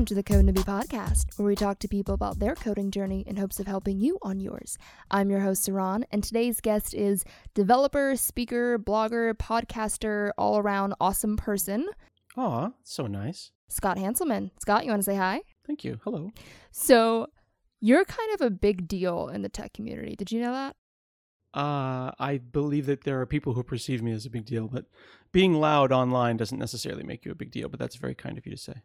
Welcome to the Code Newbie Podcast, where we talk to people about their coding journey in hopes of helping you on yours. I'm your host, Saran, and today's guest is developer, speaker, blogger, podcaster, all-around awesome person. Aw, so nice. Scott Hanselman. Scott, you want to say hi? Thank you. Hello. So, you're kind of a big deal in the tech community. Did you know that? I believe that there are people who perceive me as a big deal, but being loud online doesn't necessarily make you a big deal, but that's very kind of you to say.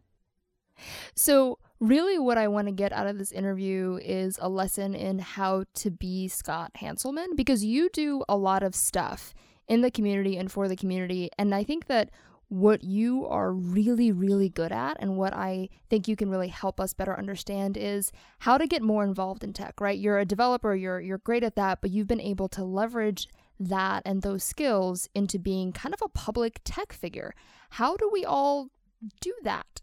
So really what I want to get out of this interview is a lesson in how to be Scott Hanselman, because you do a lot of stuff in the community and for the community. And I think that what you are really, really good at and what I think you can really help us better understand is how to get more involved in tech, right? You're a developer, you're great at that, but you've been able to leverage that and those skills into being kind of a public tech figure. How do we all do that?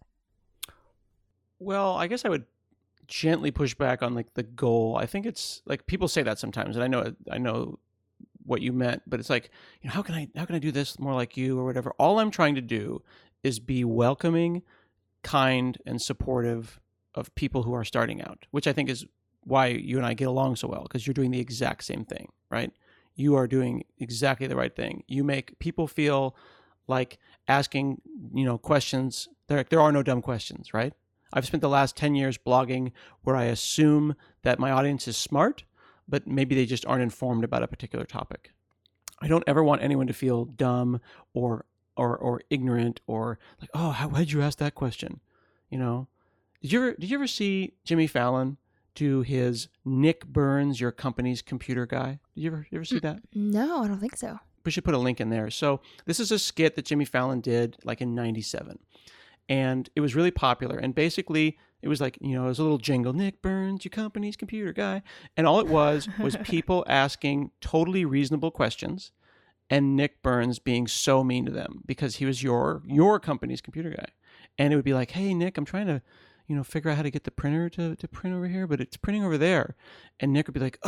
Well, I guess I would gently push back on like the goal. I think it's like people say that sometimes, and I know what you meant, but it's like, you know, how can I do this more like you or whatever? All I'm trying to do is be welcoming, kind, and supportive of people who are starting out, which I think is why you and I get along so well, because you're doing the exact same thing, right? You are doing exactly the right thing. You make people feel like asking, questions. There are no dumb questions, right? I've spent the last 10 years blogging where I assume that my audience is smart, but maybe they just aren't informed about a particular topic. I don't ever want anyone to feel dumb or ignorant or like, oh, why'd you ask that question? You know, did you ever see Jimmy Fallon do his Nick Burns, your company's computer guy? Did you ever see that? No, I don't think so. We should put a link in there. So this is a skit that Jimmy Fallon did like in '97. And it was really popular. And basically, it was like, it was a little jingle, Nick Burns, your company's computer guy. And all it was people asking totally reasonable questions and Nick Burns being so mean to them because he was your company's computer guy. And it would be like, hey, Nick, I'm trying to, figure out how to get the printer to print over here, but it's printing over there. And Nick would be like,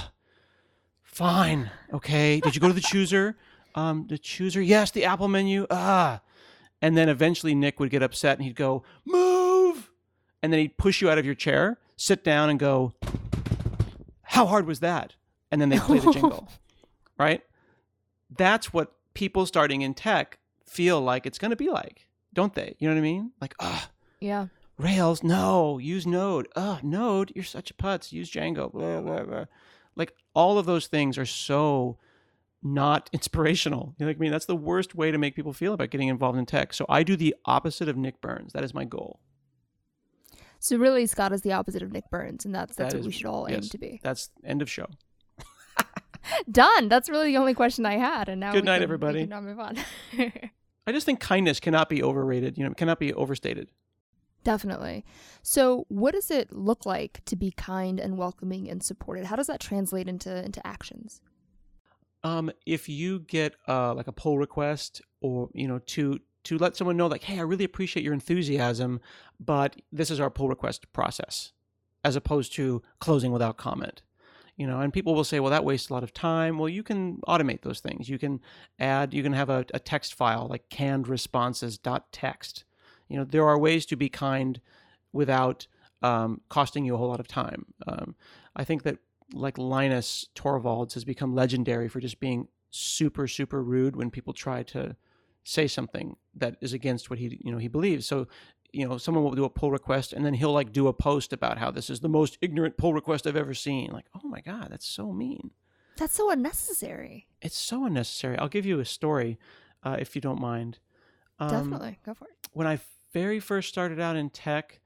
fine. Okay. Did you go to the chooser? The chooser? Yes, the Apple menu. And then eventually Nick would get upset and he'd go, move! And then he'd push you out of your chair, sit down and go, how hard was that? And then they'd play the jingle, right? That's what people starting in tech feel like it's going to be like, don't they? You know what I mean? Like, yeah. Rails, no, use Node. Node, you're such a putz, use Django, blah, blah, blah. Like all of those things are so not inspirational. You know what I mean? That's the worst way to make people feel about getting involved in tech. So I do the opposite of Nick Burns. That is my goal. So really, Scott is the opposite of Nick Burns, and that's what we should all aim to be. That's end of show. Done. That's really the only question I had. And now good night, everybody. We can now move on. I just think kindness cannot be overrated. Cannot be overstated. Definitely. So what does it look like to be kind and welcoming and supported? How does that translate into actions? If you get like a pull request or, to let someone know like, hey, I really appreciate your enthusiasm, but this is our pull request process, as opposed to closing without comment, and people will say, well, that wastes a lot of time. Well, you can automate those things. You can have a text file like canned responses.txt. There are ways to be kind without costing you a whole lot of time. I think that like Linus Torvalds has become legendary for just being super, super rude when people try to say something that is against what he believes. So, someone will do a pull request and then he'll like do a post about how this is the most ignorant pull request I've ever seen. Like, oh my God, that's so mean. That's so unnecessary. It's so unnecessary. I'll give you a story if you don't mind. Definitely. Go for it. When I very first started out in tech,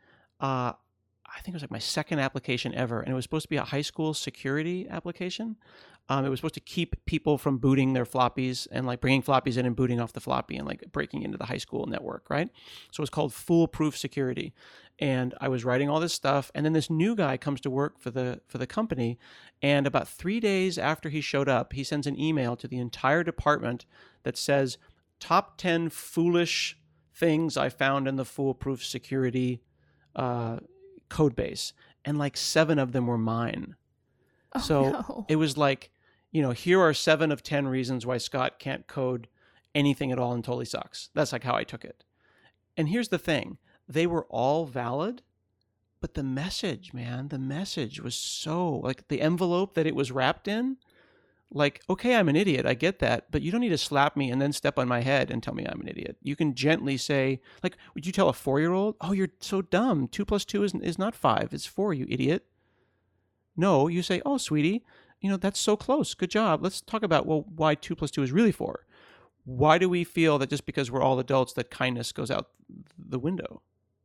I think it was like my second application ever, and it was supposed to be a high school security application. It was supposed to keep people from booting their floppies and like bringing floppies in and booting off the floppy and like breaking into the high school network, right? So it was called Foolproof Security. And I was writing all this stuff, and then this new guy comes to work for the company, and about 3 days after he showed up, he sends an email to the entire department that says, top 10 foolish things I found in the Foolproof Security code base, and like 7 of them were mine. It was like, here are 7 of 10 reasons why Scott can't code anything at all and totally sucks. That's like how I took it. And here's the thing. they were all valid, but the message, man, the message was so, like, the envelope that it was wrapped in, like, okay, I'm an idiot, I get that, but you don't need to slap me and then step on my head and tell me I'm an idiot. You can gently say, like, would you tell a 4-year-old, oh, you're so dumb, 2 plus 2 is not 5, it's 4, you idiot. No, you say, oh, sweetie, that's so close, good job, let's talk about, well, why 2 plus 2 is really 4. Why do we feel that just because we're all adults that kindness goes out the window?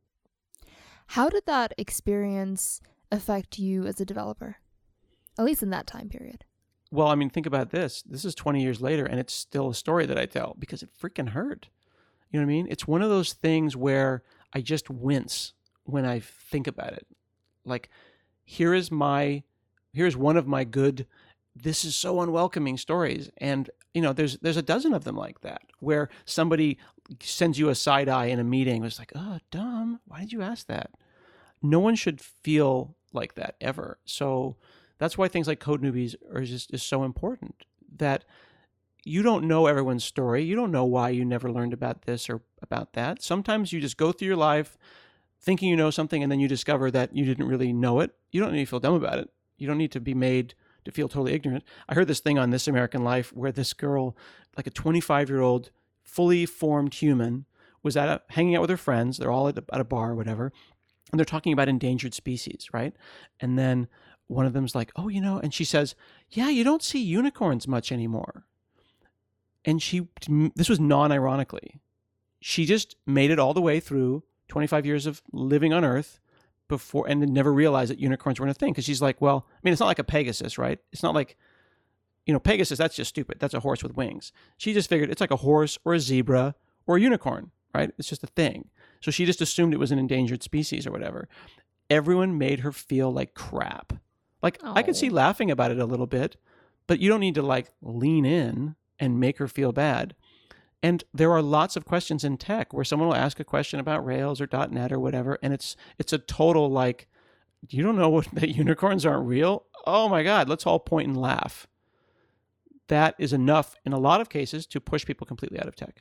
How did that experience affect you as a developer? At least in that time period. Well, I mean, think about this. This is 20 years later, and it's still a story that I tell because it freaking hurt. You know what I mean? It's one of those things where I just wince when I think about it. Like, here's one of my good, this is so unwelcoming stories. And, there's a dozen of them like that, where somebody sends you a side eye in a meeting. It's like, oh, dumb. Why did you ask that? No one should feel like that ever. So that's why things like Code Newbies is so important, that you don't know everyone's story. You don't know why you never learned about this or about that. Sometimes you just go through your life thinking you know something, and then you discover that you didn't really know it. You don't need to feel dumb about it. You don't need to be made to feel totally ignorant. I heard this thing on This American Life where this girl, like a 25-year-old, fully formed human, was hanging out with her friends. They're all at a bar or whatever, and they're talking about endangered species, right? And then one of them's like, oh, and she says, yeah, you don't see unicorns much anymore. And this was non-ironically, she just made it all the way through 25 years of living on Earth before, and then never realized that unicorns weren't a thing. Because she's like, well, I mean, it's not like a Pegasus, right? It's not like, Pegasus, that's just stupid. That's a horse with wings. She just figured it's like a horse or a zebra or a unicorn, right? It's just a thing. So she just assumed it was an endangered species or whatever. Everyone made her feel like crap. Like, I could see laughing about it a little bit, but you don't need to like lean in and make her feel bad. And there are lots of questions in tech where someone will ask a question about Rails or .NET or whatever, and it's a total like, you don't know that unicorns aren't real? Oh my God, let's all point and laugh. That is enough in a lot of cases to push people completely out of tech.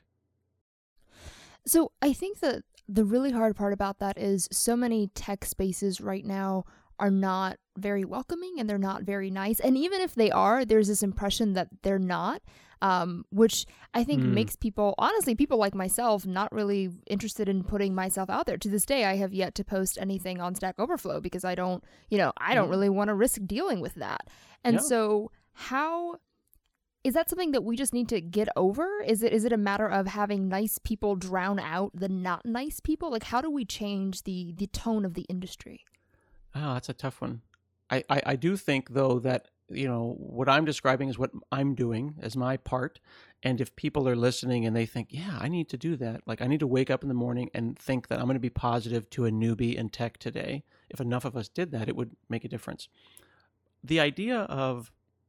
So I think that the really hard part about that is so many tech spaces right now are not very welcoming and they're not very nice. And even if they are, there's this impression that they're not, which I think makes people, honestly, people like myself, not really interested in putting myself out there. To this day, I have yet to post anything on Stack Overflow because I don't really want to risk dealing with that. And so how... is that something that we just need to get over? Is it a matter of having nice people drown out the not nice people? Like, how do we change the tone of the industry? Oh, that's a tough one. I do think, though, that, what I'm describing is what I'm doing as my part. And if people are listening and they think, yeah, I need to do that. Like, I need to wake up in the morning and think that I'm going to be positive to a newbie in tech today. If enough of us did that, it would make a difference. The idea of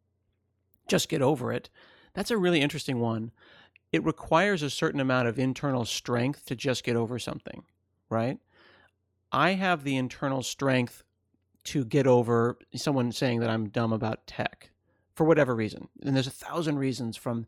just get over it, that's a really interesting one. It requires a certain amount of internal strength to just get over something, right? I have the internal strength to get over someone saying that I'm dumb about tech for whatever reason. And there's 1,000 reasons from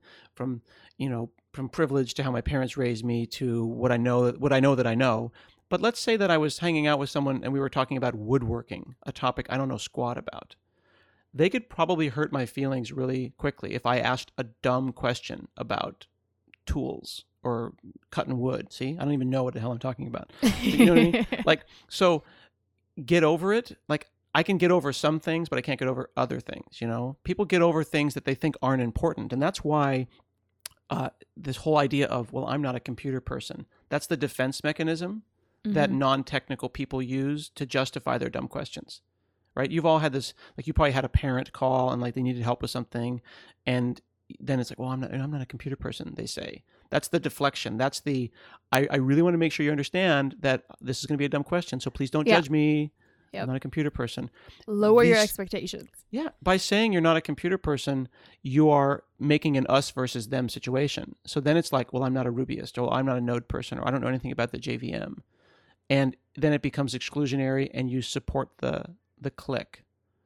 privilege to how my parents raised me to what I know that I know. But let's say that I was hanging out with someone and we were talking about woodworking, a topic I don't know squat about. They could probably hurt my feelings really quickly if I asked a dumb question about tools or cutting wood. See, I don't even know what the hell I'm talking about. You know what I mean? Like, so get over it. Like, I can get over some things, but I can't get over other things. People get over things that they think aren't important. And that's why this whole idea of, well, I'm not a computer person. That's the defense mechanism that non-technical people use to justify their dumb questions. Right? You've all had this, like, you probably had a parent call and like they needed help with something, and then it's like, well, I'm not a computer person, they say. That's the deflection. That's the, I really want to make sure you understand that this is going to be a dumb question, so please don't judge me. Yep. I'm not a computer person. Lower your expectations. Yeah. By saying you're not a computer person, you are making an us versus them situation. So then it's like, well, I'm not a Rubyist, or I'm not a Node person, or I don't know anything about the JVM. And then it becomes exclusionary and you support the clique.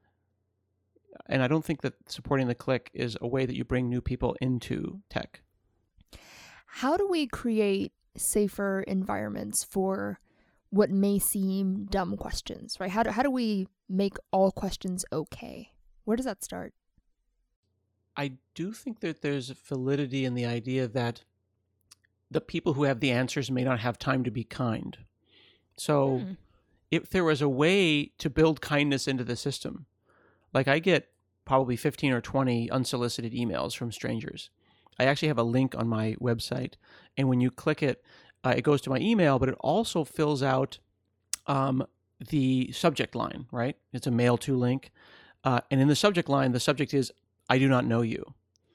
And I don't think that supporting the clique is a way that you bring new people into tech. How do we create safer environments for what may seem dumb questions, right? How do we make all questions okay? Where does that start? I do think that there's validity in the idea that the people who have the answers may not have time to be kind. So if there was a way to build kindness into the system, like I get probably 15 or 20 unsolicited emails from strangers. I actually have a link on my website, and when you click it, it goes to my email, but it also fills out the subject line, right? It's a mail to link. And in the subject line, the subject is, I do not know you.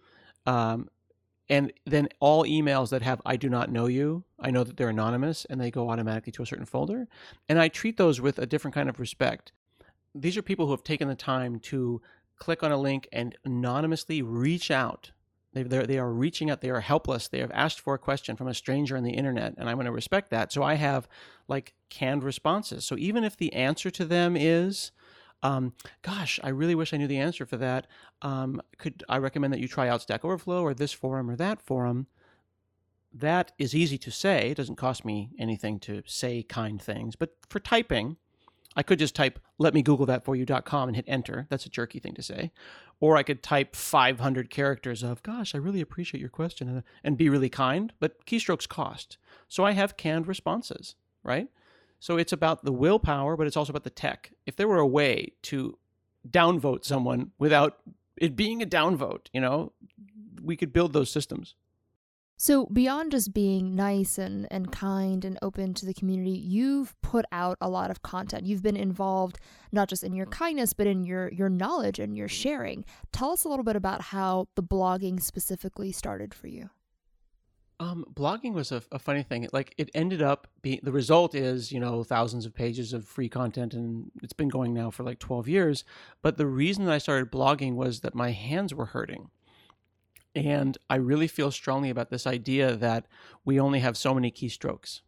And then all emails that have I do not know you, I know that they're anonymous and they go automatically to a certain folder. And I treat those with a different kind of respect. These are people who have taken the time to click on a link and anonymously reach out. They are reaching out. They are helpless. They have asked for a question from a stranger on the internet, and I'm going to respect that. So I have like canned responses. So even if the answer to them is, gosh, I really wish I knew the answer for that. Could I recommend that you try out Stack Overflow or this forum or that forum? That is easy to say. It doesn't cost me anything to say kind things. But for typing, I could just type letmegooglethatforyou.com and hit enter. That's a jerky thing to say. Or I could type 500 characters of, gosh, I really appreciate your question, and be really kind, but keystrokes cost. So I have canned responses, right? So it's about the willpower, but it's also about the tech. If there were a way to downvote someone without it being a downvote, we could build those systems. So beyond just being nice and kind and open to the community, you've put out a lot of content. You've been involved not just in your kindness, but in your knowledge and your sharing. Tell us a little bit about how the blogging specifically started for you. Blogging was a funny thing. Like it ended up being, the result is, thousands of pages of free content, and it's been going now for like 12 years. But the reason that I started blogging was that my hands were hurting. And I really feel strongly about this idea that we only have so many keystrokes.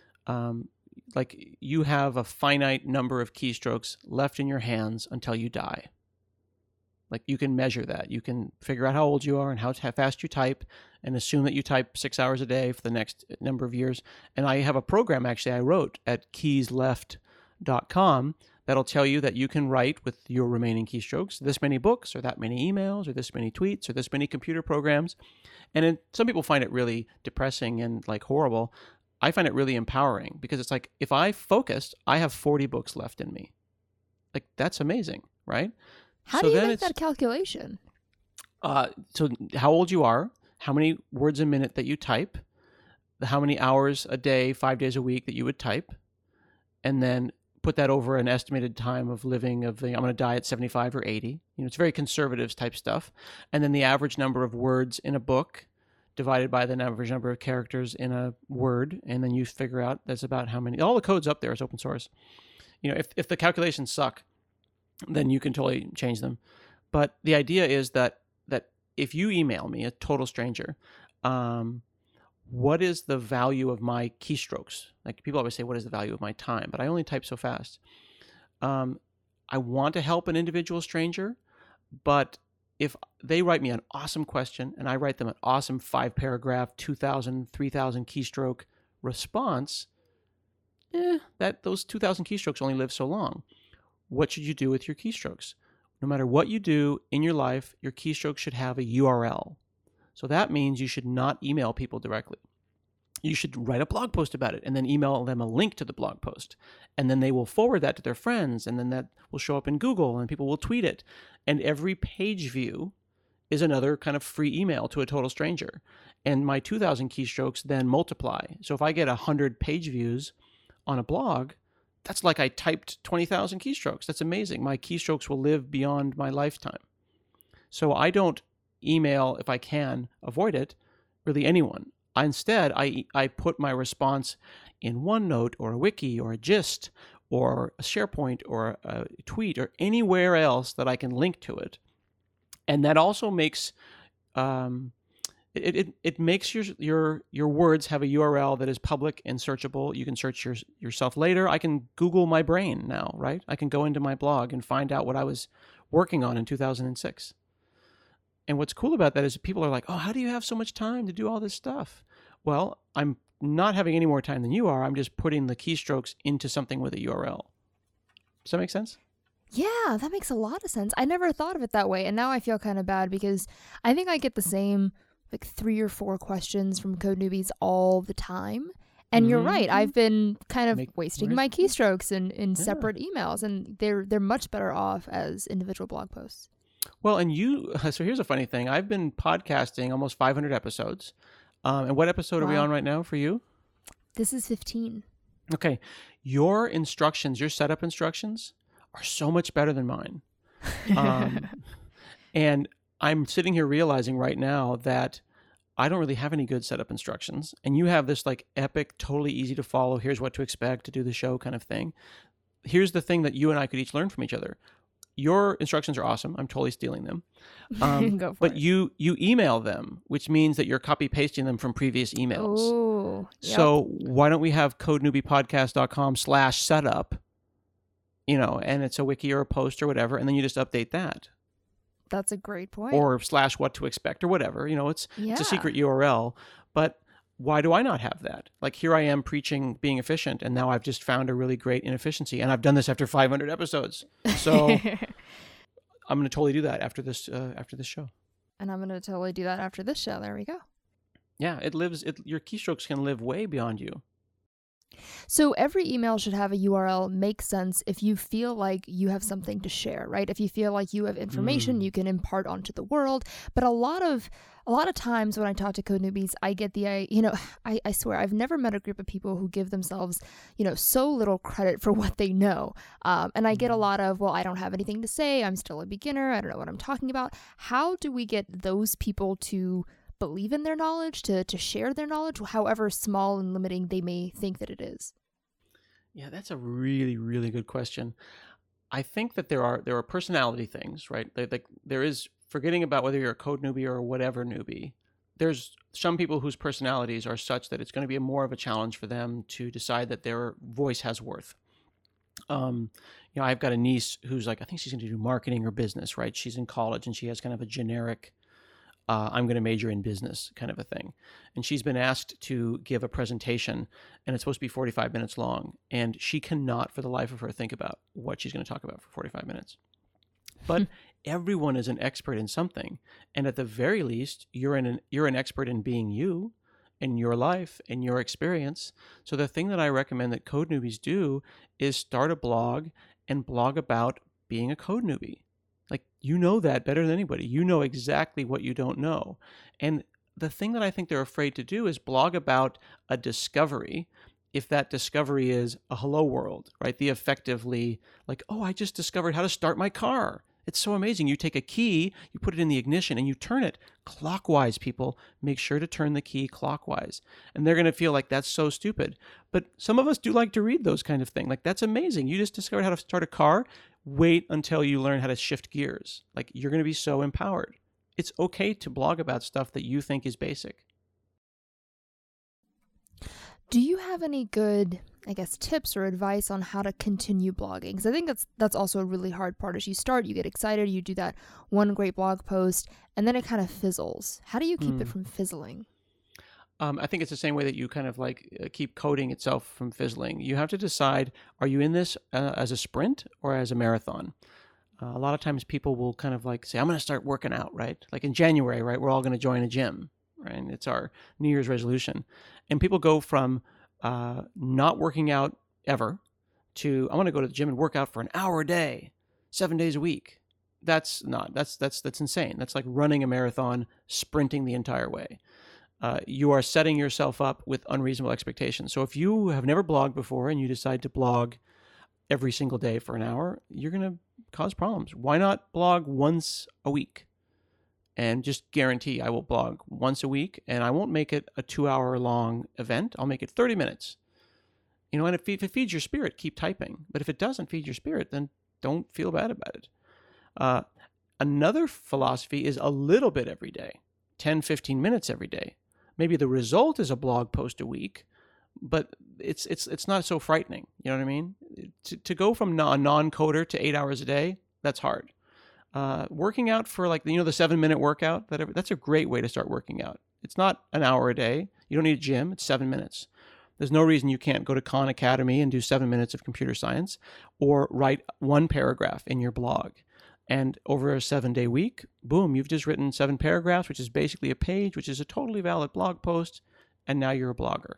Like you have a finite number of keystrokes left in your hands until you die. Like you can measure that. You can figure out how old you are and how fast you type, and assume that you type 6 hours a day for the next number of years. And I have a program actually I wrote at keysleft.com that'll tell you that you can write with your remaining keystrokes this many books or that many emails or this many tweets or this many computer programs. And some people find it really depressing and like horrible. I find it really empowering because it's like, if I focused, I have 40 books left in me. Like that's amazing, right? How do you make that calculation? So how old you are, how many words a minute that you type, how many hours a day, 5 days a week that you would type, and then put that over an estimated time of living I'm going to die at 75 or 80. It's very conservative type stuff. And then the average number of words in a book divided by the average number of characters in a word. And then you figure out that's about how many, all the code's up there is open source. If the calculations suck, then you can totally change them. But the idea is that if you email me, a total stranger, what is the value of my keystrokes? Like people always say, what is the value of my time? But I only type so fast. I want to help an individual stranger, but if they write me an awesome question and I write them an awesome 5-paragraph, 2,000, 3,000 keystroke response, those 2,000 keystrokes only live so long. What should you do with your keystrokes? No matter what you do in your life, your keystrokes should have a URL. So that means you should not email people directly. You should write a blog post about it and then email them a link to the blog post. And then they will forward that to their friends, and then that will show up in Google and people will tweet it. And every page view is another kind of free email to a total stranger. And my 2,000 keystrokes then multiply. So if I get 100 page views on a blog, that's like I typed 20,000 keystrokes. That's amazing. My keystrokes will live beyond my lifetime. So I don't email, if I can avoid it, really anyone. Instead, I put my response in OneNote or a wiki or a gist or a SharePoint or a tweet or anywhere else that I can link to it. And that also makes it makes your words have a URL that is public and searchable. You can search yourself later. I can Google my brain now, right? I can go into my blog and find out what I was working on in 2006. And what's cool about that is people are like, oh, how do you have so much time to do all this stuff? Well, I'm not having any more time than you are. I'm just putting the keystrokes into something with a URL. Does that make sense? Yeah, that makes a lot of sense. I never thought of it that way. And now I feel kind of bad because I think I get the same like 3 or 4 questions from code newbies all the time. And you're right. I've been kind of wasting my keystrokes in separate emails, and they're much better off as individual blog posts. Well, and so here's a funny thing. I've been podcasting almost 500 episodes. And what episode are we on right now for you? This is 15. Okay. Your instructions, your setup instructions are so much better than mine. And I'm sitting here realizing right now that I don't really have any good setup instructions. And you have this like epic, totally easy to follow, here's what to expect to do the show kind of thing. Here's the thing that you and I could each learn from each other. Your instructions are awesome. I'm totally stealing them. Go for but it. you email them, which means that you're copy pasting them from previous emails. Oh, yep. So why don't we have codenewbiepodcast.com/setup, and it's a wiki or a post or whatever, and then you just update that. That's a great point. Or /what to expect or whatever. It's a secret URL. But why do I not have that? Like here I am preaching being efficient, and now I've just found a really great inefficiency, and I've done this after 500 episodes. So I'm going to totally do that after this show. And I'm going to totally do that after this show. There we go. Yeah, your keystrokes can live way beyond you. So every email should have a URL. Makes sense if you feel like you have something to share, right? If you feel like you have information you can impart onto the world. But a lot of times when I talk to code newbies, I get I swear I've never met a group of people who give themselves, so little credit for what they know. And I get a lot of, well, I don't have anything to say. I'm still a beginner. I don't know what I'm talking about. How do we get those people to believe in their knowledge, to share their knowledge, however small and limiting they may think that it is? Yeah, that's a really, really good question. I think that there are personality things, right? There is, forgetting about whether you're a code newbie or whatever newbie, there's some people whose personalities are such that it's going to be more of a challenge for them to decide that their voice has worth. I've got a niece who's like, I think she's going to do marketing or business, right? She's in college and she has kind of a generic I'm going to major in business kind of a thing. And she's been asked to give a presentation, and it's supposed to be 45 minutes long. And she cannot for the life of her think about what she's going to talk about for 45 minutes. But everyone is an expert in something. And at the very least, you're an expert in being you, in your life, in your experience. So the thing that I recommend that code newbies do is start a blog and blog about being a code newbie. Like, you know that better than anybody. You know exactly what you don't know. And the thing that I think they're afraid to do is blog about a discovery, if that discovery is a hello world, right? The effectively, like, oh, I just discovered how to start my car. It's so amazing. You take a key, you put it in the ignition, and you turn it clockwise, people. Make sure to turn the key clockwise. And they're going to feel like that's so stupid. But some of us do like to read those kind of things. Like, that's amazing. You just discovered how to start a car. Wait until you learn how to shift gears. Like, you're going to be so empowered. It's okay to blog about stuff that you think is basic. Do you have any good, tips or advice on how to continue blogging? Because I think that's also a really hard part. As you start, you get excited, you do that one great blog post, and then it kind of fizzles. How do you keep it from fizzling? I think it's the same way that you kind of keep coding itself from fizzling. You have to decide, are you in this as a sprint or as a marathon? A lot of times people will kind of say, I'm going to start working out, right? Like in January, right? We're all going to join a gym, right? And it's our New Year's resolution. And people go from not working out ever to, I want to go to the gym and work out for an hour a day, 7 days a week. That's insane. That's like running a marathon, sprinting the entire way. You are setting yourself up with unreasonable expectations. So if you have never blogged before and you decide to blog every single day for an hour, you're going to cause problems. Why not blog once a week? And just guarantee I will blog once a week, and I won't make it a 2-hour long event. I'll make it 30 minutes. And if it feeds your spirit, keep typing. But if it doesn't feed your spirit, then don't feel bad about it. Another philosophy is a little bit every day, 10, 15 minutes every day. Maybe the result is a blog post a week, but it's not so frightening. You know what I mean? To go from a non-coder to 8 hours a day, that's hard. Working out for the 7-minute workout, that's a great way to start working out. It's not an hour a day. You don't need a gym. It's 7 minutes. There's no reason you can't go to Khan Academy and do 7 minutes of computer science or write one paragraph in your blog. And over a 7-day week, boom, you've just written 7 paragraphs, which is basically a page, which is a totally valid blog post. And now you're a blogger.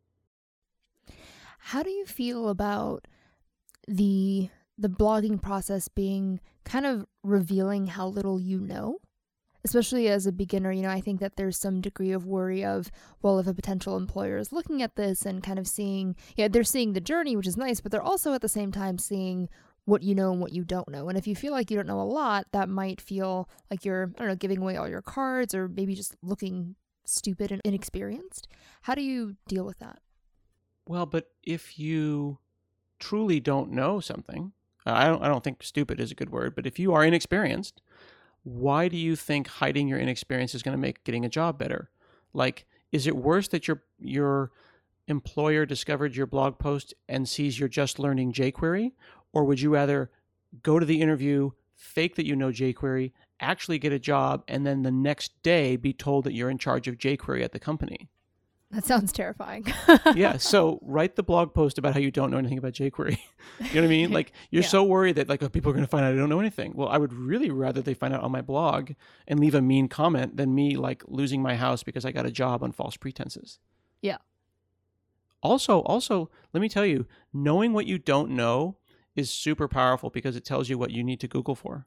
How do you feel about the blogging process being kind of revealing how little you know? Especially as a beginner, I think that there's some degree of worry of, well, if a potential employer is looking at this and kind of seeing, they're seeing the journey, which is nice, but they're also at the same time seeing what you know and what you don't know. And if you feel like you don't know a lot, that might feel like you're, giving away all your cards or maybe just looking stupid and inexperienced. How do you deal with that? Well, but if you truly don't know something, I don't think stupid is a good word, but if you are inexperienced, why do you think hiding your inexperience is going to make getting a job better? Like, is it worse that your employer discovered your blog post and sees you're just learning jQuery? Or would you rather go to the interview, fake that you know jQuery, actually get a job, and then the next day be told that you're in charge of jQuery at the company? That sounds terrifying. Yeah, so write the blog post about how you don't know anything about jQuery. You know what I mean? Like, you're so worried that people are going to find out I don't know anything. Well, I would really rather they find out on my blog and leave a mean comment than me losing my house because I got a job on false pretenses. Yeah. Also, let me tell you, knowing what you don't know is super powerful because it tells you what you need to Google for.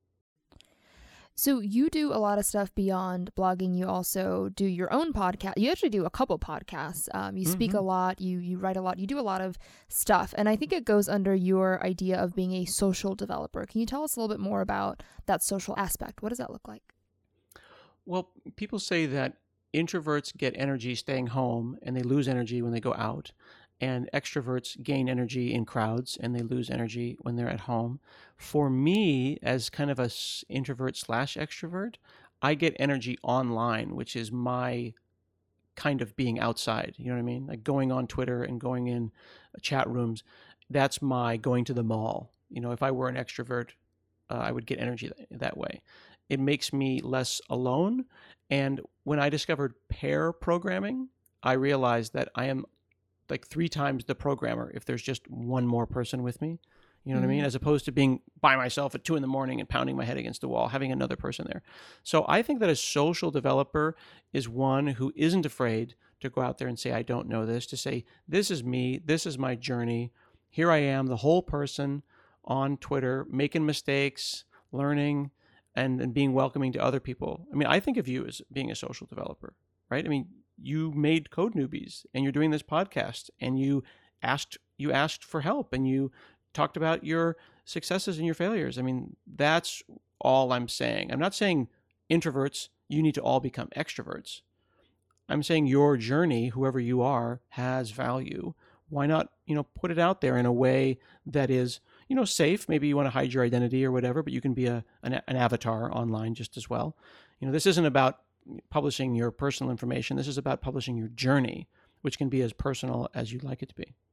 So you do a lot of stuff beyond blogging. You also do your own podcast. You actually do a couple podcasts. You speak a lot. You write a lot. You do a lot of stuff. And I think it goes under your idea of being a social developer. Can you tell us a little bit more about that social aspect? What does that look like? Well, people say that introverts get energy staying home and they lose energy when they go out. And extroverts gain energy in crowds and they lose energy when they're at home. For me, as kind of a introvert / extrovert, I get energy online, which is my kind of being outside. You know what I mean? Like going on Twitter and going in chat rooms. That's my going to the mall. If I were an extrovert, I would get energy that way. It makes me less alone. And when I discovered pair programming, I realized that I am like 3 times the programmer if there's just one more person with me. You know what I mean? As opposed to being by myself at 2 a.m. and pounding my head against the wall, having another person there. So I think that a social developer is one who isn't afraid to go out there and say, I don't know this, to say, this is me, this is my journey. Here I am, the whole person on Twitter, making mistakes, learning, and being welcoming to other people. I mean, I think of you as being a social developer, right? I mean, you made Code Newbies and you're doing this podcast and you asked for help and you talked about your successes and your failures. I mean, that's all I'm saying. I'm not saying introverts, you need to all become extroverts. I'm saying your journey, whoever you are, has value. Why not, put it out there in a way that is, safe. Maybe you want to hide your identity or whatever, but you can be an avatar online just as well. This isn't about publishing your personal information. This is about publishing your journey, which can be as personal as you'd like it to be.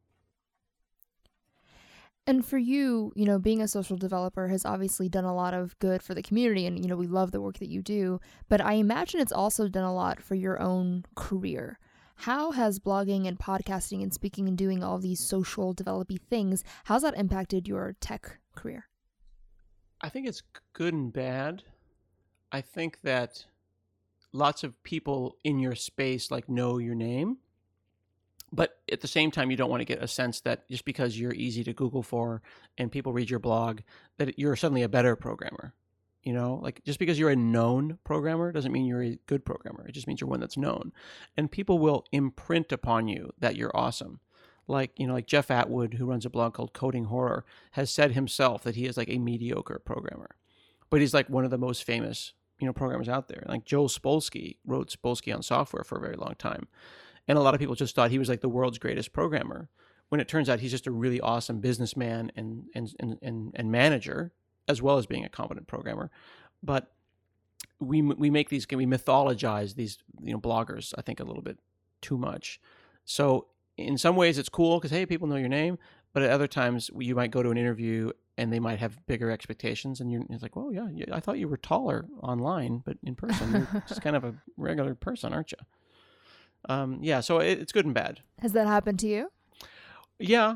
And for you, being a social developer has obviously done a lot of good for the community and, we love the work that you do, but I imagine it's also done a lot for your own career. How has blogging and podcasting and speaking and doing all these social developy things, how's that impacted your tech career? I think it's good and bad. I think that lots of people in your space know your name, but at the same time, you don't want to get a sense that just because you're easy to Google for and people read your blog, that you're suddenly a better programmer. Just because you're a known programmer doesn't mean you're a good programmer. It just means you're one that's known, and people will imprint upon you that you're awesome. Like Jeff Atwood, who runs a blog called Coding Horror, has said himself that he is a mediocre programmer, but he's one of the most famous programmers out there. Like Joel Spolsky wrote Spolsky on Software for a very long time. And a lot of people just thought he was the world's greatest programmer, when it turns out he's just a really awesome businessman and manager, as well as being a competent programmer. But we mythologize these bloggers, I think, a little bit too much. So in some ways it's cool because, hey, people know your name, but at other times you might go to an interview and they might have bigger expectations, and it's like, well, yeah, I thought you were taller online, but in person, you're just kind of a regular person, aren't you? Yeah, so it's good and bad. Has that happened to you? Yeah,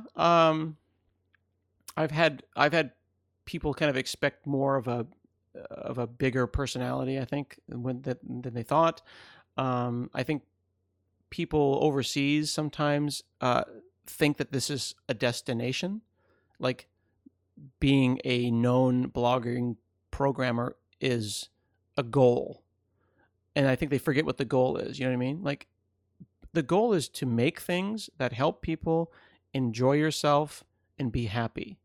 I've had people kind of expect more of a bigger personality, I think, than they thought. I think people overseas sometimes think that this is a destination, like being a known blogging programmer is a goal. And I think they forget what the goal is. You know what I mean? Like, the goal is to make things that help people enjoy yourself and be happy.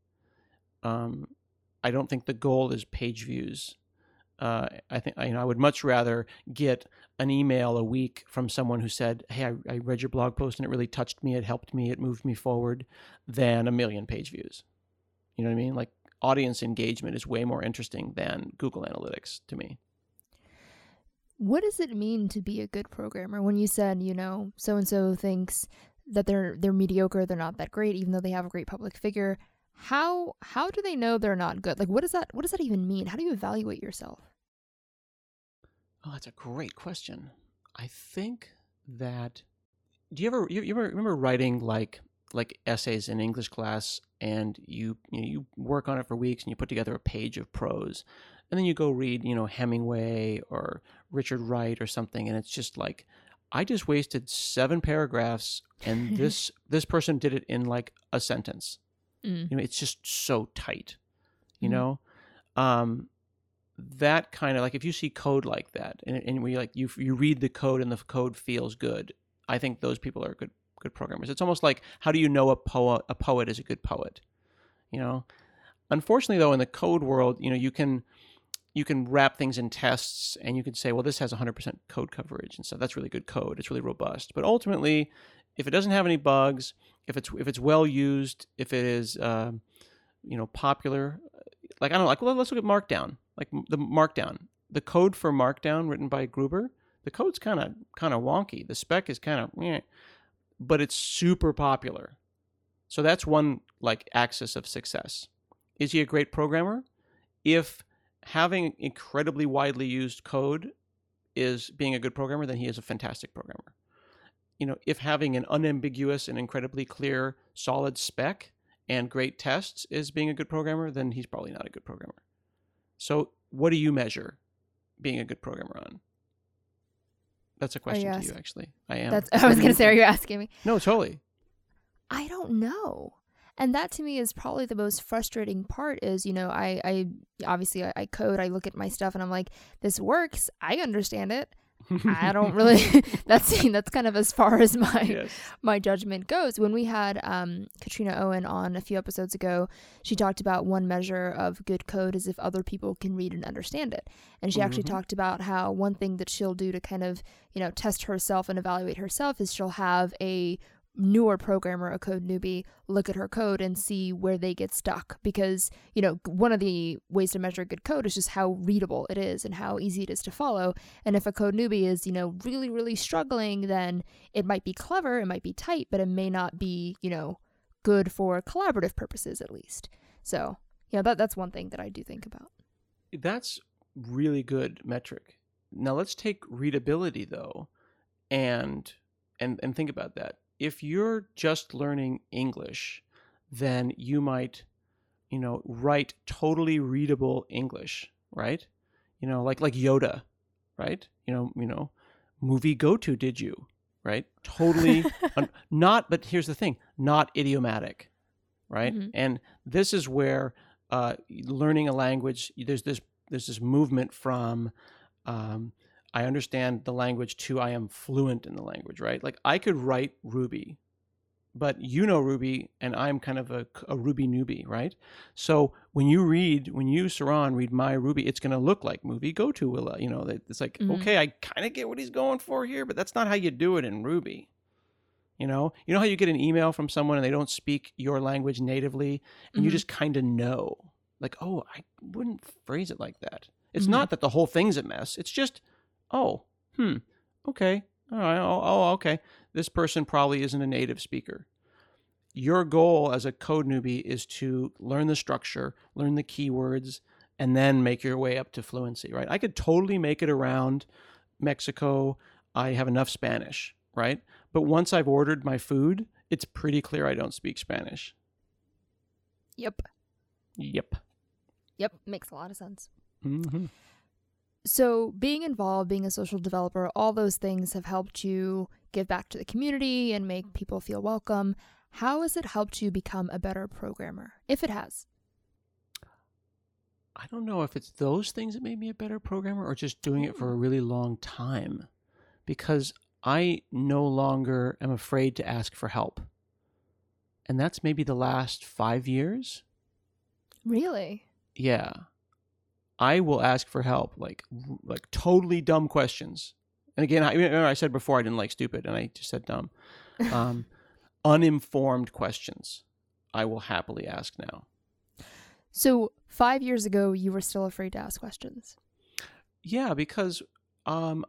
I don't think the goal is page views. I think I would much rather get an email a week from someone who said, "Hey, I read your blog post and it really touched me. It helped me. It moved me forward," than a million page views. You know what I mean? Like, audience engagement is way more interesting than Google Analytics to me. What does it mean to be a good programmer? When you said, so and so thinks that they're mediocre, they're not that great, even though they have a great public figure. How do they know they're not good? Like, what does that even mean? How do you evaluate yourself? Oh, that's a great question. I think that, do you ever remember writing like essays in English class, and you work on it for weeks and you put together a page of prose, and then you go read Hemingway or Richard Wright or something, and it's just like, I just wasted 7 paragraphs and this person did it in like a sentence. It's just so tight, that kind of, like, if you see code like that and we like you read the code and the code feels good, I think those people are good programmers. It's almost like, how do you know a poet is a good poet? Unfortunately though, in the code world, you can wrap things in tests and you can say, well, this has 100% code coverage, and so that's really good code. It's really robust. But ultimately, if it doesn't have any bugs, if it's well used, if it is popular, like, I don't know, like, well, let's look at Markdown. Like, the code for Markdown written by Gruber, the code's kind of wonky. The spec is kind of but it's super popular. So that's one, like, axis of success. Is he a great programmer? If having incredibly widely used code is being a good programmer, then he is a fantastic programmer. If having an unambiguous and incredibly clear, solid spec and great tests is being a good programmer, then he's probably not a good programmer. So what do you measure being a good programmer on? That's a question to you, actually. I am. I was going to say, are you asking me? No, totally. I don't know. And that to me is probably the most frustrating part is, I obviously I code, I look at my stuff and I'm like, this works. I understand it. I don't really, that's kind of as far as my judgment goes. When we had Katrina Owen on a few episodes ago, she talked about one measure of good code is if other people can read and understand it. And she actually talked about how one thing that she'll do to kind of, test herself and evaluate herself is she'll have a newer programmer, a code newbie, look at her code and see where they get stuck, because one of the ways to measure good code is just how readable it is and how easy it is to follow. And if a code newbie is really, really struggling, then it might be clever, it might be tight, but it may not be good for collaborative purposes, at least. So that's one thing that I do think about. That's really good metric. Now let's take readability though, and think about that. If you're just learning English, then you might, write totally readable English, right? Like Yoda, right? Movie go to, did you, right? Totally not, but here's the thing, not idiomatic, right? Mm-hmm. And this is where learning a language, there's this movement from I understand the language to I am fluent in the language, right? Like, I could write Ruby, but Ruby and I'm kind of a Ruby newbie, right? So when you, Saran, read my Ruby, it's going to look like movie go to will, it's like, okay, I kind of get what he's going for here, but that's not how you do it in Ruby. You know how you get an email from someone and they don't speak your language natively, and you just kind of know, like, oh, I wouldn't phrase it like that. It's not that the whole thing's a mess. It's just, okay, all right, okay. This person probably isn't a native speaker. Your goal as a code newbie is to learn the structure, learn the keywords, and then make your way up to fluency, right? I could totally make it around Mexico. I have enough Spanish, right? But once I've ordered my food, it's pretty clear I don't speak Spanish. Yep. Yep. Yep. Makes a lot of sense. Mm-hmm. So being involved, being a social developer, all those things have helped you give back to the community and make people feel welcome. How has it helped you become a better programmer, if it has? I don't know if it's those things that made me a better programmer or just doing it for a really long time, because I no longer am afraid to ask for help. And that's maybe the last 5 years. Really? Yeah. I will ask for help, like totally dumb questions. And again, I said before I didn't like stupid, and I just said dumb. Uninformed questions I will happily ask now. So 5 years ago, you were still afraid to ask questions. Yeah, because, I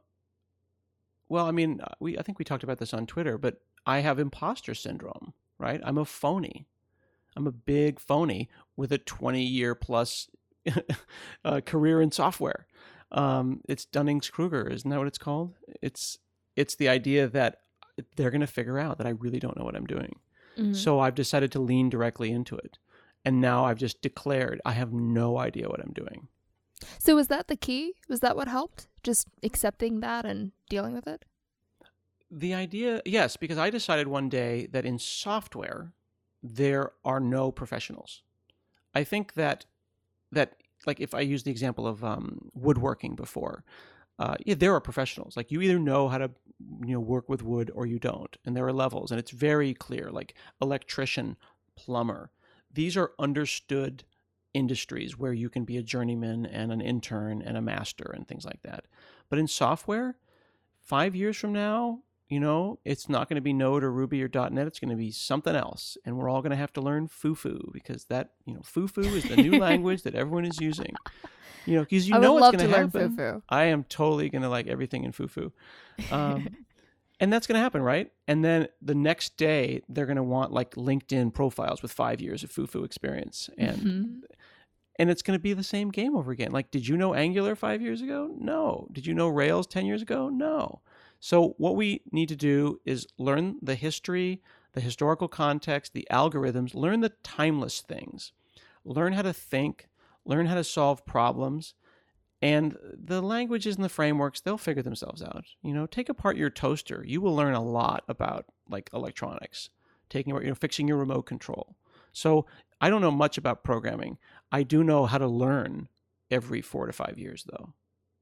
think we talked about this on Twitter, but I have imposter syndrome, right? I'm a phony. I'm a big phony with a 20-year plus career in software. It's Dunning-Kruger, isn't that what it's called? It's the idea that they're going to figure out that I really don't know what I'm doing. Mm-hmm. So I've decided to lean directly into it. And now I've just declared I have no idea what I'm doing. So was that the key? Was that what helped? Just accepting that and dealing with it? The idea, yes, because I decided one day that in software, there are no professionals. I think that like if I use the example of woodworking before, there are professionals. Like you either know how to work with wood or you don't, and there are levels, and it's very clear. Like electrician, plumber, these are understood industries where you can be a journeyman and an intern and a master and things like that. But in software, 5 years from now, it's not going to be Node or Ruby or .NET. It's going to be something else. And we're all going to have to learn Fufu because that, Fufu is the new language that everyone is using. Because I would love what's to going to learn happen. Fufu. I am totally going to like everything in Fufu. And that's going to happen, right? And then the next day, they're going to want like LinkedIn profiles with 5 years of Fufu experience. And and it's going to be the same game over again. Like, did you know Angular 5 years ago? No. Did you know Rails 10 years ago? No. So what we need to do is learn the history, the historical context, the algorithms, learn the timeless things, learn how to think, learn how to solve problems, and the languages and the frameworks, they'll figure themselves out. Take apart your toaster. You will learn a lot about like electronics, taking apart, fixing your remote control. So I don't know much about programming. I do know how to learn every 4 to 5 years though.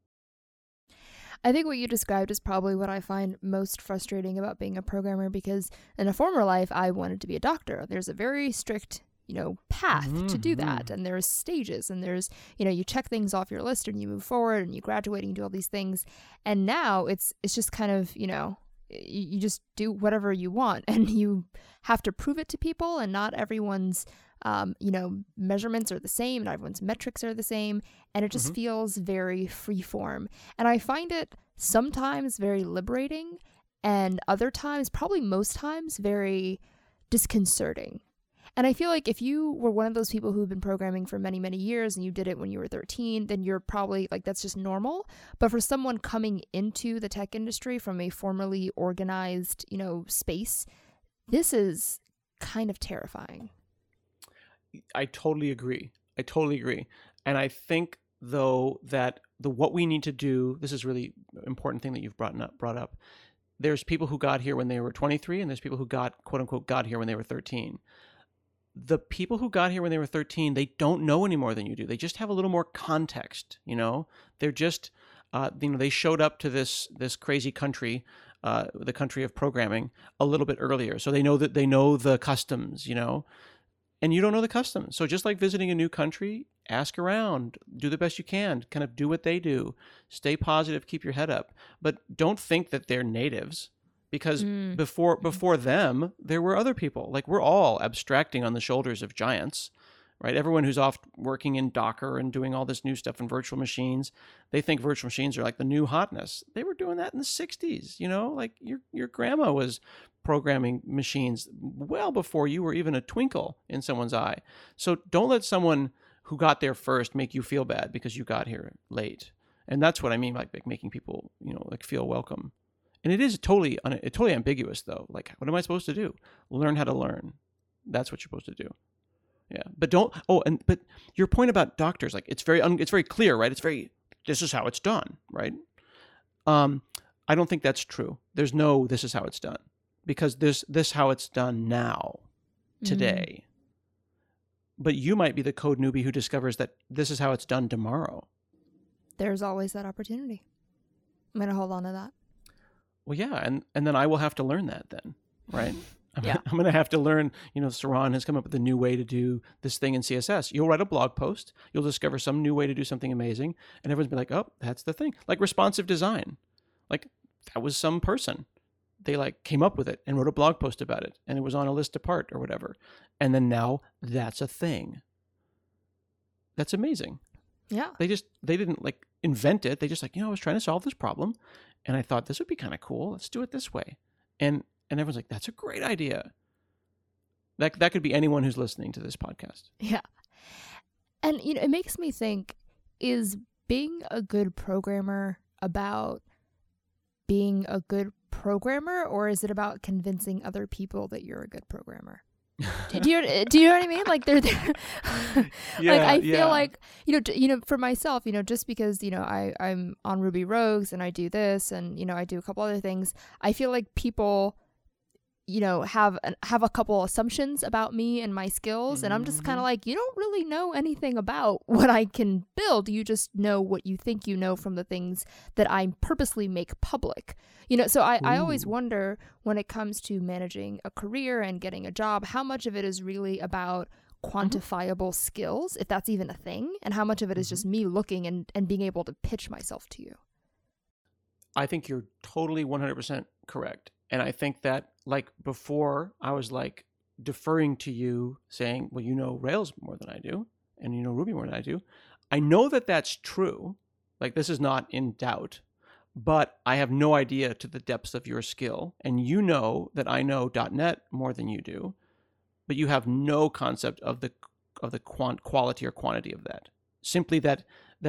I think what you described is probably what I find most frustrating about being a programmer, because in a former life, I wanted to be a doctor. There's a very strict, path to do that. And there's stages and there's, you check things off your list and you move forward and you graduate and you do all these things. And now it's just kind of, you just do whatever you want and you have to prove it to people, and not everyone's measurements are the same, not everyone's metrics are the same, and it just feels very freeform. And I find it sometimes very liberating, and other times, probably most times, very disconcerting. And I feel like if you were one of those people who've been programming for many, many years and you did it when you were 13, then you're probably like, that's just normal. But for someone coming into the tech industry from a formerly organized, space, this is kind of terrifying. I totally agree. And I think, though, that what we need to do, this is really important thing that you've brought up. There's people who got here when they were 23, and there's people who got, quote unquote, got here when they were 13. The people who got here when they were 13, they don't know any more than you do. They just have a little more context, They're just, they showed up to this crazy country, the country of programming, a little bit earlier. So they know the customs, and you don't know the customs. So just like visiting a new country, ask around, do the best you can, kind of do what they do, stay positive, keep your head up. But don't think that they're natives, because before them, there were other people. Like, we're all abstracting on the shoulders of giants, right? Everyone who's off working in Docker and doing all this new stuff in virtual machines, they think virtual machines are like the new hotness. They were doing that in the 60s, like your grandma was programming machines well before you were even a twinkle in someone's eye. So don't let someone who got there first make you feel bad because you got here late. And that's what I mean by making people, feel welcome. And it is totally ambiguous though. Like, what am I supposed to do? Learn how to learn. That's what you're supposed to do. Yeah, but don't. Oh, but your point about doctors, like it's very clear, right? This is how it's done, right? I don't think that's true. There's no this is how it's done, because this how it's done now, today. But you might be the code newbie who discovers that this is how it's done tomorrow. There's always that opportunity. I'm gonna hold on to that. Well, yeah, and then I will have to learn that then, right? I'm going to have to learn, Saron has come up with a new way to do this thing in CSS. You'll write a blog post. You'll discover some new way to do something amazing. And everyone's be like, oh, that's the thing. Like responsive design. Like that was some person. They like came up with it and wrote a blog post about it. And it was on a list apart or whatever. And then now that's a thing. That's amazing. Yeah. They didn't like invent it. They just like, I was trying to solve this problem. And I thought this would be kind of cool. Let's do it this way. And everyone's like, that's a great idea. That could be anyone who's listening to this podcast. Yeah. And, it makes me think, is being a good programmer about being a good programmer, or is it about convincing other people that you're a good programmer? Do you know what I mean? Like they're yeah, like I feel like for myself, just because I'm on Ruby Rogues and I do this and I do a couple other things, I feel like people have a couple assumptions about me and my skills, and I'm just kind of like, you don't really know anything about what I can build. You just know what you think you know from the things that I purposely make public. So I always wonder, when it comes to managing a career and getting a job, how much of it is really about quantifiable skills, if that's even a thing, and how much of it is just me looking and being able to pitch myself to you. I think you're totally 100% correct. And I think that, like, before I was like deferring to you saying, well, you know Rails more than I do, and you know Ruby more than I do. I know that that's true. Like, this is not in doubt, but I have no idea to the depths of your skill. And you know that I know .NET more than you do, but you have no concept of the quality or quantity of that. Simply that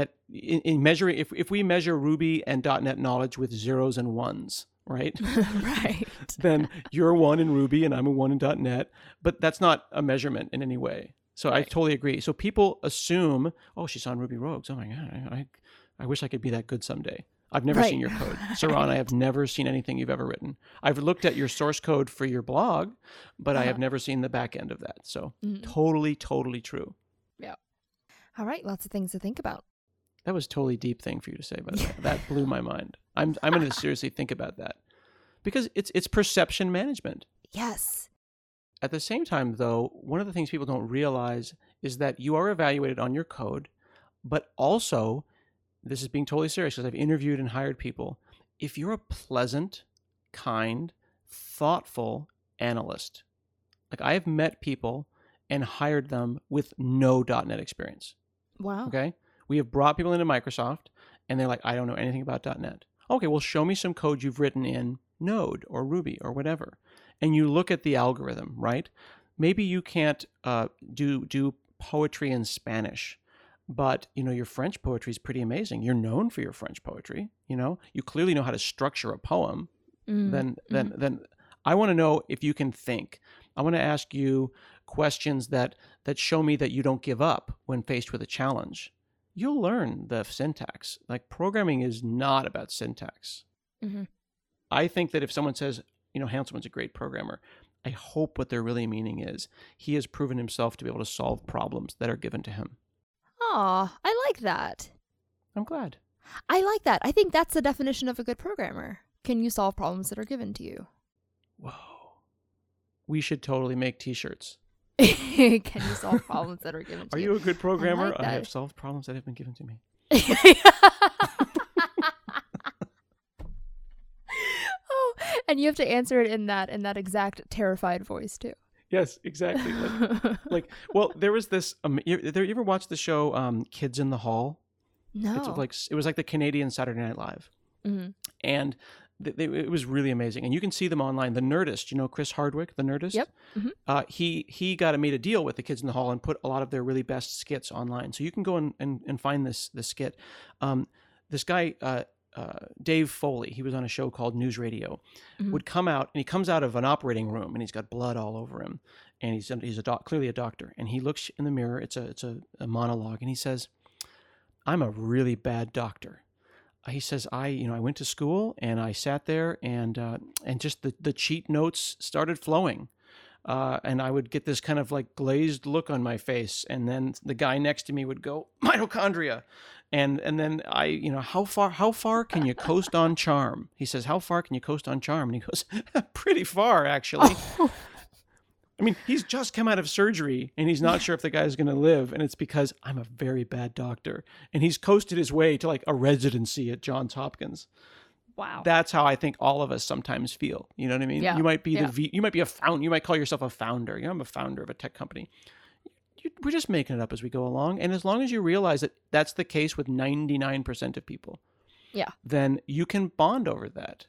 in measuring, if we measure Ruby and .NET knowledge with zeros and ones, right? Right. Then you're a 1 in Ruby and I'm a 1 in .NET, but that's not a measurement in any way. So right. I totally agree. So people assume, oh, she's on Ruby Rogues. Oh my God, I wish I could be that good someday. I've never seen your code. Saron, I have never seen anything you've ever written. I've looked at your source code for your blog, but I have never seen the back end of that. So totally, totally true. Yeah. All right. Lots of things to think about. That was a totally deep thing for you to say, by the way. That blew my mind. I'm going to seriously think about that, because it's perception management. Yes. At the same time, though, one of the things people don't realize is that you are evaluated on your code, but also, this is being totally serious because I've interviewed and hired people. If you're a pleasant, kind, thoughtful analyst, like I have met people and hired them with no .NET experience. Wow. Okay. We have brought people into Microsoft and they're like, I don't know anything about .NET. Okay, well, show me some code you've written in Node or Ruby or whatever. And you look at the algorithm, right? Maybe you can't do poetry in Spanish, but your French poetry is pretty amazing. You're known for your French poetry. You clearly know how to structure a poem. Then I want to know if you can think. I want to ask you questions that show me that you don't give up when faced with a challenge. You'll learn the syntax. Like, programming is not about syntax. Mm-hmm. I think that if someone says, Hanselman's a great programmer, I hope what they're really meaning is he has proven himself to be able to solve problems that are given to him. Aw, I like that. I'm glad. I like that. I think that's the definition of a good programmer. Can you solve problems that are given to you? Whoa. We should totally make t-shirts. Can you solve problems that are given to you? Are you a good programmer? I have solved problems that have been given to me. Oh, and you have to answer it in that exact terrified voice too. Yes, exactly. Well, there was this. You ever watch the show Kids in the Hall? No. It was like the Canadian Saturday Night Live, and it was really amazing. And you can see them online. The Nerdist, Chris Hardwick, the Nerdist. Yep. Mm-hmm. He made a deal with the Kids in the Hall and put a lot of their really best skits online. So you can go and find this skit. This guy Dave Foley, he was on a show called News Radio, Mhm. would come out, and he comes out of an operating room, and he's got blood all over him, and he's clearly a doctor, and he looks in the mirror. It's a monologue, and he says, "I'm a really bad doctor." He says, I went to school, and I sat there, and just the cheat notes started flowing. And I would get this kind of like glazed look on my face, and then the guy next to me would go, "Mitochondria," and then how far can you coast on charm? He says, "How far can you coast on charm?" And he goes, "Pretty far, actually." I mean, he's just come out of surgery, and he's not sure if the guy's going to live, and it's because I'm a very bad doctor, and he's coasted his way to like a residency at Johns Hopkins. Wow. That's how I think all of us sometimes feel. You know what I mean? Yeah. You might be you might be a founder. You might call yourself a founder. I'm a founder of a tech company. We're just making it up as we go along. And as long as you realize that that's the case with 99% of people, then you can bond over that.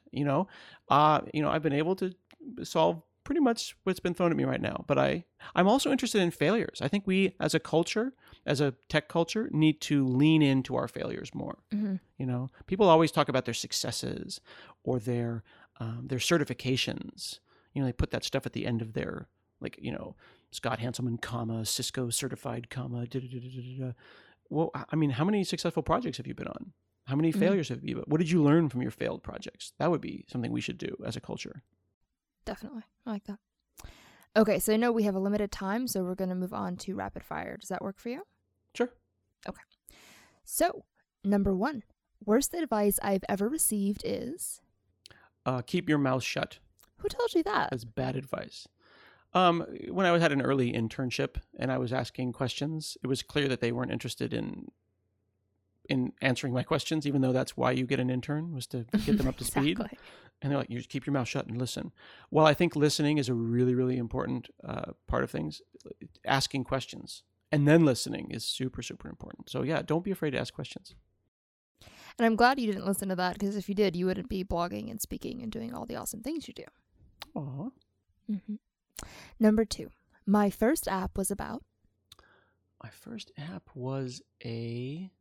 I've been able to solve pretty much what's been thrown at me right now. But I'm also interested in failures. I think we, as a culture, as a tech culture, need to lean into our failures more. Mm-hmm. People always talk about their successes or their certifications. They put that stuff at the end of their, like, Scott Hanselman, comma, Cisco certified, comma, da-da-da-da-da-da. Well, I mean, how many successful projects have you been on? How many failures have you been? What did you learn from your failed projects? That would be something we should do as a culture. Definitely. I like that. Okay, so I know we have a limited time, so we're going to move on to rapid fire. Does that work for you? Sure. Okay. So, number 1, worst advice I've ever received is? Keep your mouth shut. Who told you that? That's bad advice. When I had an early internship and I was asking questions, it was clear that they weren't interested in answering my questions, even though that's why you get an intern, was to get them up to speed. Exactly. And they're like, you just keep your mouth shut and listen. Well, I think listening is a really, really important part of things. Asking questions and then listening is super, super important. So yeah, don't be afraid to ask questions. And I'm glad you didn't listen to that, because if you did, you wouldn't be blogging and speaking and doing all the awesome things you do. Aw. Mm-hmm. Number 2, my first app was about? My first app was it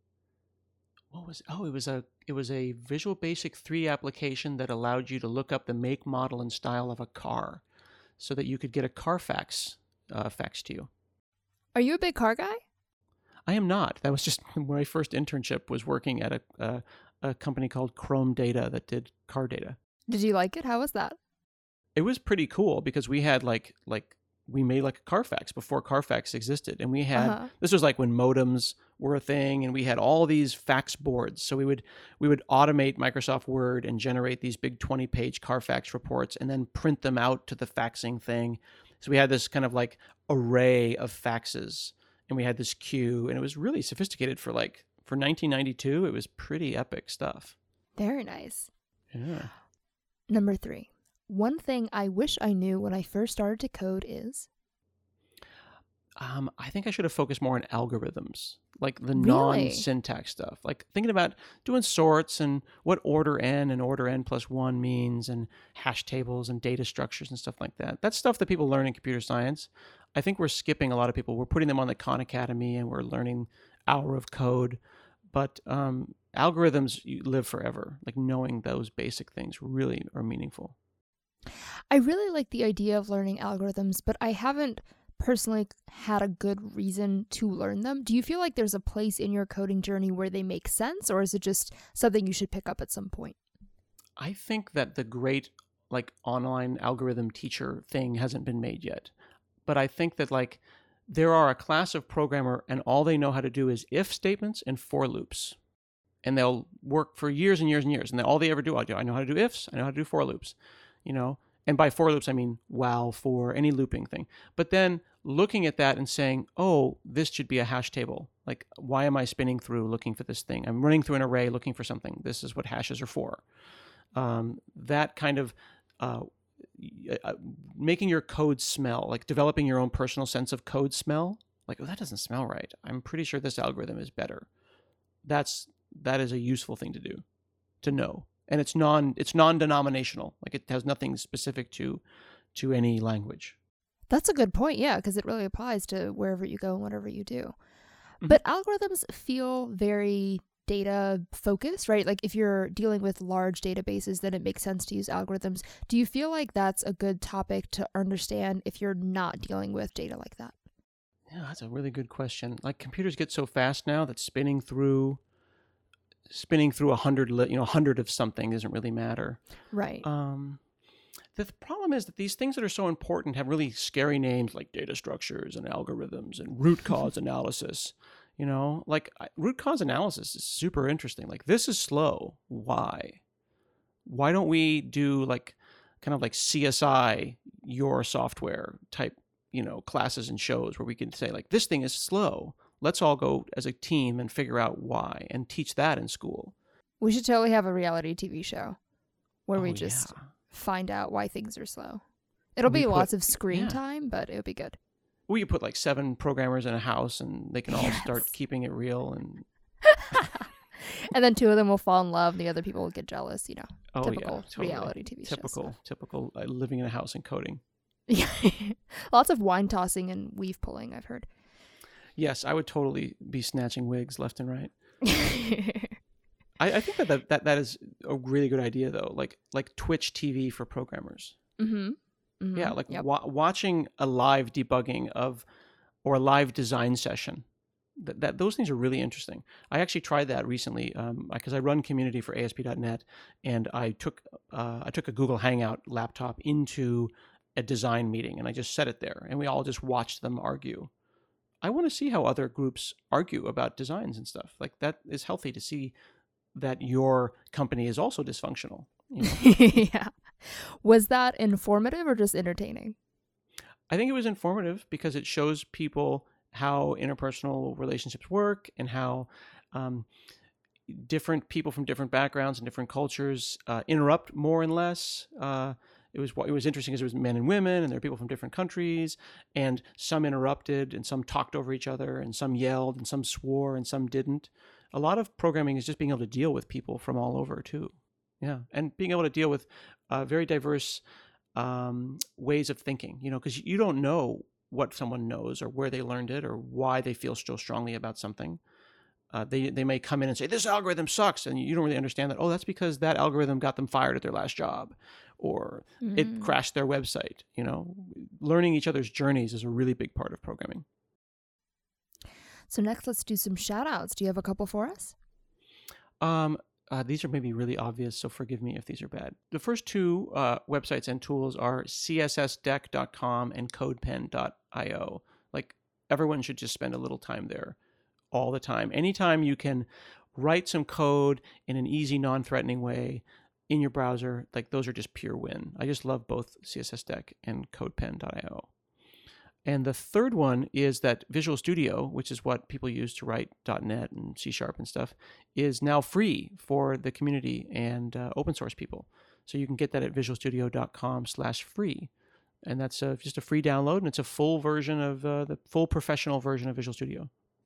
was a Visual Basic 3 application that allowed you to look up the make, model, and style of a car so that you could get a Carfax faxed to you. Are you a big car guy? I am not. That was just my first internship, was working at a company called Chrome Data that did car data. Did you like it? How was that? It was pretty cool because we had we made like a Carfax before Carfax existed. And we had, this was like when modems were a thing, and we had all these fax boards. So we would automate Microsoft Word and generate these big 20-page Carfax reports and then print them out to the faxing thing. So we had this kind of like array of faxes, and we had this queue, and it was really sophisticated for 1992. It was pretty epic stuff. Very nice. Yeah. Number 3, one thing I wish I knew when I first started to code is? I think I should have focused more on algorithms, like the Really? non-syntax stuff, like thinking about doing sorts and what order n and order n plus 1 means, and hash tables and data structures and stuff like that. That's stuff that people learn in computer science. I think we're skipping a lot of people. We're putting them on the Khan Academy, and we're learning hour of code. But algorithms live forever. Like, knowing those basic things really are meaningful. I really like the idea of learning algorithms, but I haven't personally had a good reason to learn them. Do you feel like there's a place in your coding journey where they make sense, or is it just something you should pick up at some point? I think that the great online algorithm teacher thing hasn't been made yet. But I think that there are a class of programmer, and all they know how to do is if statements and for loops. And they'll work for years and years and years. And all they ever do, I know how to do ifs, I know how to do for loops, And by for loops, I mean while, for, any looping thing. But then looking at that and saying, oh, this should be a hash table. Like, why am I spinning through looking for this thing? I'm running through an array looking for something. This is what hashes are for. That kind of making your code smell, like developing your own personal sense of code smell. Like, oh, that doesn't smell right. I'm pretty sure this algorithm is better. That is a useful thing to do, to know. And it's non-denominational. Like, it has nothing specific to any language. That's a good point, yeah, because it really applies to wherever you go and whatever you do. Mm-hmm. But algorithms feel very data focused, right? Like if you're dealing with large databases, then it makes sense to use algorithms. Do you feel like that's a good topic to understand if you're not dealing with data like that? Yeah, that's a really good question. Like computers get so fast now that spinning through 100 of something doesn't really matter. Right. The problem is that these things that are so important have really scary names like data structures and algorithms and root cause analysis. Like root cause analysis is super interesting. Like this is slow. Why? Why don't we do like kind of like CSI your software type, classes and shows where we can say like this thing is slow. Let's all go as a team and figure out why and teach that in school. We should totally have a reality TV show where we Oh, just yeah. find out why things are slow. It'll be lots of screen time, but it'll be good. We could put like 7 programmers in a house and they can all Yes. start keeping it real. And And then 2 of them will fall in love and the other people will get jealous, oh typical yeah, totally. reality TV shows. Typical living in a house and coding. Yeah. Lots of wine tossing and weave pulling, I've heard. Yes, I would totally be snatching wigs left and right. I think that is a really good idea though. Like Twitch TV for programmers. Mm-hmm. Mm-hmm. Yeah, like Yep. watching a live debugging or a live design session. That those things are really interesting. I actually tried that recently because I run community for ASP.NET, and I took a Google Hangout laptop into a design meeting, and I just set it there, and we all just watched them argue. I want to see how other groups argue about designs and stuff. Like that is healthy to see that your company is also dysfunctional. Yeah. Was that informative or just entertaining? I think it was informative because it shows people how interpersonal relationships work and how different people from different backgrounds and different cultures interrupt more and less. It was interesting because it was men and women, and there were people from different countries, and some interrupted, and some talked over each other, and some yelled, and some swore, and some didn't. A lot of programming is just being able to deal with people from all over too. Yeah, and being able to deal with very diverse ways of thinking. Because you don't know what someone knows or where they learned it or why they feel so strongly about something. They may come in and say, this algorithm sucks. And you don't really understand that. Oh, that's because that algorithm got them fired at their last job or it crashed their website. Learning each other's journeys is a really big part of programming. So next, let's do some shout outs. Do you have a couple for us? These are maybe really obvious, so forgive me if these are bad. The first 2 websites and tools are cssdeck.com and codepen.io. Like everyone should just spend a little time there all the time. Anytime you can write some code in an easy, non-threatening way in your browser, like those are just pure win. I just love both CSSDeck and codepen.io. And the third one is that Visual Studio, which is what people use to write .NET and C# and stuff, is now free for the community and open source people. So you can get that at visualstudio.com/free. And that's just a free download, and it's a full version of the full professional version of Visual Studio.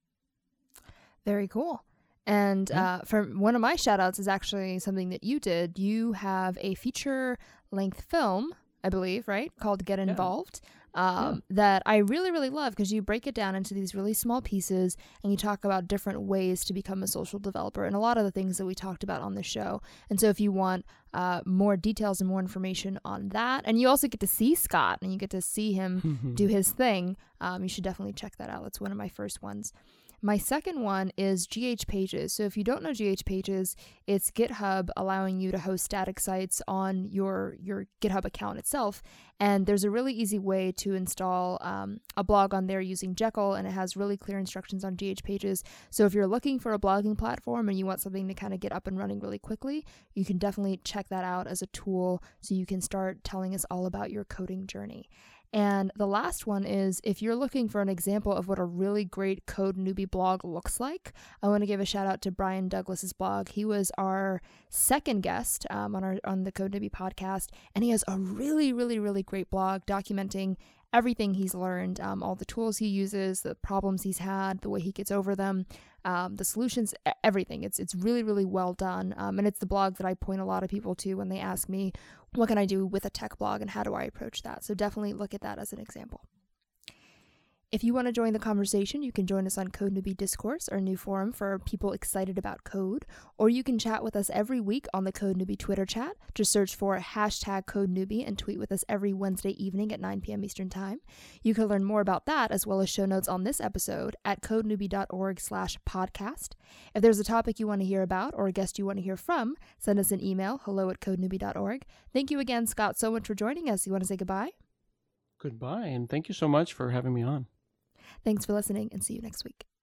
Very cool. And for one of my shout outs is actually something that you did. You have a feature-length film, I believe, right, called Get Involved. That I really, really love because you break it down into these really small pieces and you talk about different ways to become a social developer and a lot of the things that we talked about on the show. And so if you want more details and more information on that, and you also get to see Scott and you get to see him do his thing, you should definitely check that out. That's one of my first ones. My second one is GH Pages. So if you don't know GH Pages, it's GitHub allowing you to host static sites on your GitHub account itself. And there's a really easy way to install a blog on there using Jekyll, and it has really clear instructions on GH Pages. So if you're looking for a blogging platform and you want something to kind of get up and running really quickly, you can definitely check that out as a tool so you can start telling us all about your coding journey. And the last one is, if you're looking for an example of what a really great code newbie blog looks like, I want to give a shout out to Brian Douglas's blog. He was our second guest on the Code Newbie podcast, and he has a really, really, really great blog documenting everything he's learned, all the tools he uses, the problems he's had, the way he gets over them, the solutions, everything. It's really, really well done. And it's the blog that I point a lot of people to when they ask me, what can I do with a tech blog and how do I approach that? So definitely look at that as an example. If you want to join the conversation, you can join us on Code Newbie Discourse, our new forum for people excited about code, or you can chat with us every week on the Code Newbie Twitter chat. Just search for hashtag Code Newbie and tweet with us every Wednesday evening at 9 p.m. Eastern Time. You can learn more about that as well as show notes on this episode at codenewbie.org/podcast. If there's a topic you want to hear about or a guest you want to hear from, send us an email, hello@codenewbie.org. Thank you again, Scott, so much for joining us. You want to say goodbye? Goodbye, and thank you so much for having me on. Thanks for listening, and see you next week.